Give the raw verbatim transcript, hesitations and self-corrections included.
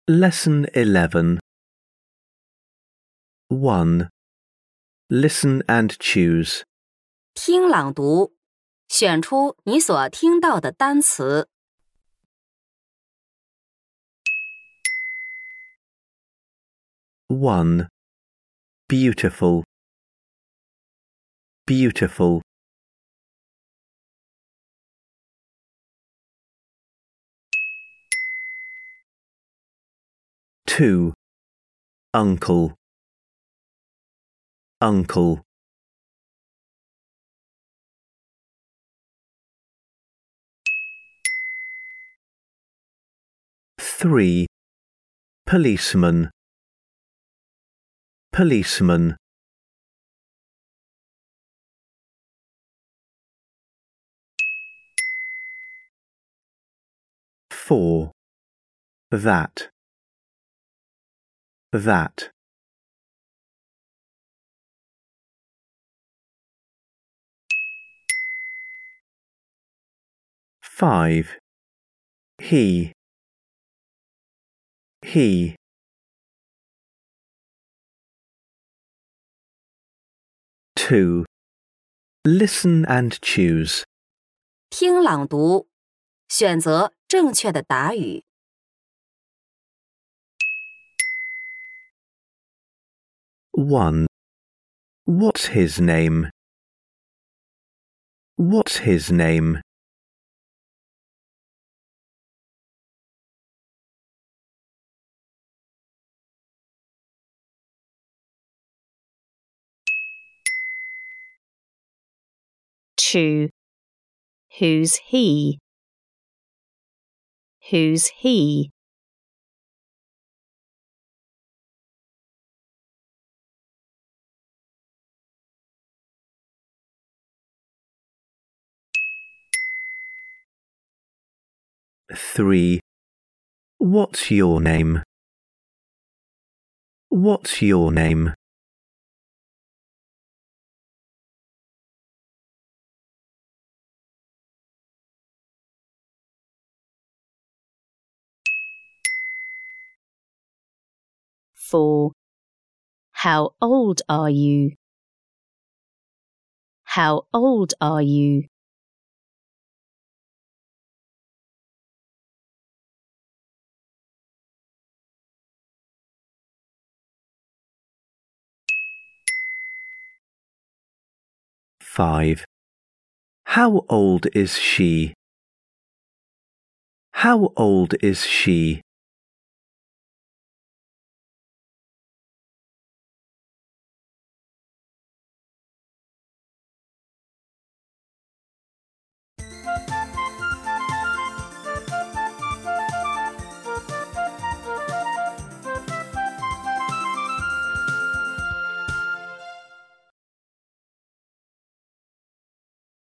Lesson eleven. one. Listen and choose. 听朗读，选出你所听到的单词。 one. Beautiful. Beautiful. two. Uncle. Uncle. three. Policeman. Policeman. four. That. That. five. He. He. two. Listen and choose. 听朗读，选择正确的答语。 one. What's his name? What's his name? two. Who's he? Who's he? three. What's your name? What's your name? four. How old are you? How old are you? five. How old is she? How old is she?